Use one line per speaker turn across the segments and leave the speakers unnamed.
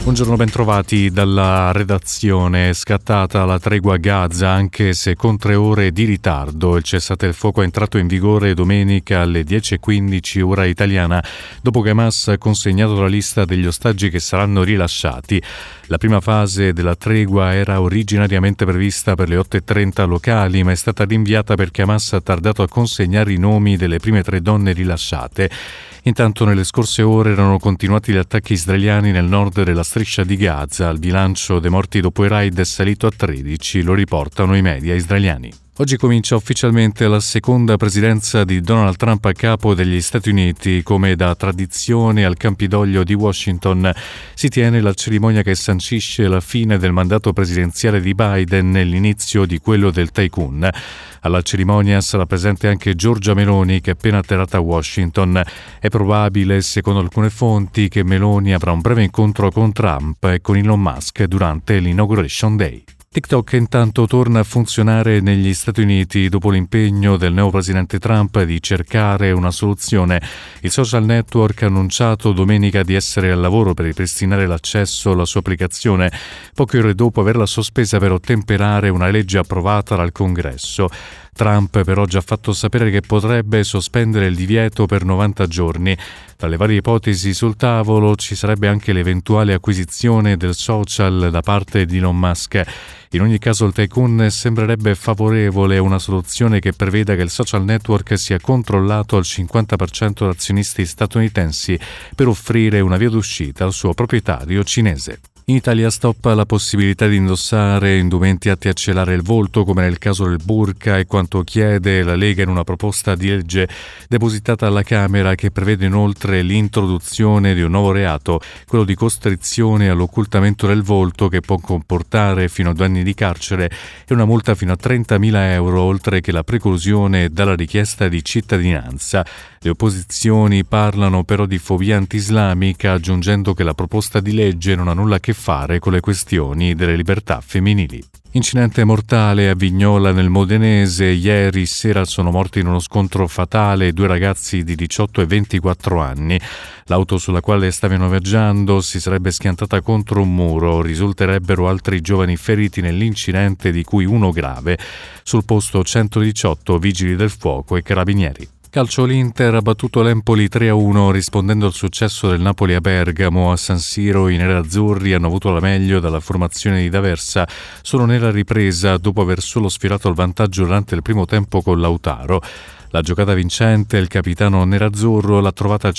Buongiorno, bentrovati dalla redazione. Scattata la tregua a Gaza, anche se con 3 ore di ritardo. Il cessate il fuoco è entrato in vigore domenica alle 10:15 ora italiana, dopo che Hamas ha consegnato la lista degli ostaggi che saranno rilasciati. La prima fase della tregua era originariamente prevista per le 8:30 locali, ma è stata rinviata perché Hamas ha tardato a consegnare i nomi delle prime 3 donne rilasciate. Intanto nelle scorse ore erano continuati gli attacchi israeliani nel nord della striscia di Gaza. Il bilancio dei morti dopo i raid è salito a 13, lo riportano i media israeliani. Oggi comincia ufficialmente la seconda presidenza di Donald Trump a capo degli Stati Uniti. Come da tradizione al Campidoglio di Washington si tiene la cerimonia che sancisce la fine del mandato presidenziale di Biden e l'inizio di quello del tycoon. Alla cerimonia sarà presente anche Giorgia Meloni, che è appena atterrata a Washington. È probabile, secondo alcune fonti, che Meloni avrà un breve incontro con Trump e con Elon Musk durante l'Inauguration Day. TikTok intanto torna a funzionare negli Stati Uniti dopo l'impegno del nuovo presidente Trump di cercare una soluzione. Il social network ha annunciato domenica di essere al lavoro per ripristinare l'accesso alla sua applicazione, poche ore dopo averla sospesa per ottemperare una legge approvata dal Congresso. Trump però ha già fatto sapere che potrebbe sospendere il divieto per 90 giorni. Tra le varie ipotesi sul tavolo ci sarebbe anche l'eventuale acquisizione del social da parte di Elon Musk. In ogni caso il tycoon sembrerebbe favorevole a una soluzione che preveda che il social network sia controllato al 50% da azionisti statunitensi per offrire una via d'uscita al suo proprietario cinese. In Italia stoppa la possibilità di indossare indumenti atti a celare il volto, come nel caso del burka, e quanto chiede la Lega in una proposta di legge depositata alla Camera, che prevede inoltre l'introduzione di un nuovo reato, quello di costrizione all'occultamento del volto, che può comportare fino a 2 anni di carcere e una multa fino a 30.000 euro, oltre che la preclusione dalla richiesta di cittadinanza. Le opposizioni parlano però di fobia anti-islamica, aggiungendo che la proposta di legge non ha nulla a che fare con le questioni delle libertà femminili. Incidente mortale a Vignola nel Modenese. Ieri sera sono morti in uno scontro fatale 2 ragazzi di 18 e 24 anni. L'auto sulla quale stavano viaggiando si sarebbe schiantata contro un muro. Risulterebbero altri giovani feriti nell'incidente, di cui uno grave. Sul posto 118 vigili del fuoco e carabinieri. Calcio, l'Inter ha battuto l'Empoli 3-1 rispondendo al successo del Napoli a Bergamo. A San Siro i nerazzurri hanno avuto la meglio dalla formazione di D'Aversa solo nella ripresa, dopo aver solo sfiorato il vantaggio durante il primo tempo con Lautaro. La giocata vincente il capitano nerazzurro l'ha trovata al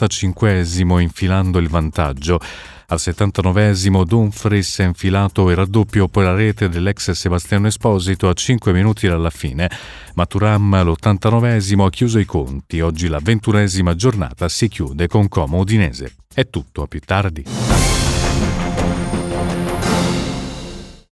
55esimo, infilando il vantaggio. Al 79esimo Dumfries ha infilato il raddoppio, poi la rete dell'ex Sebastiano Esposito a 5 minuti dalla fine. Ma Thuram all'89esimo ha chiuso i conti. Oggi la 21esima giornata si chiude con Como Udinese. È tutto, a più tardi.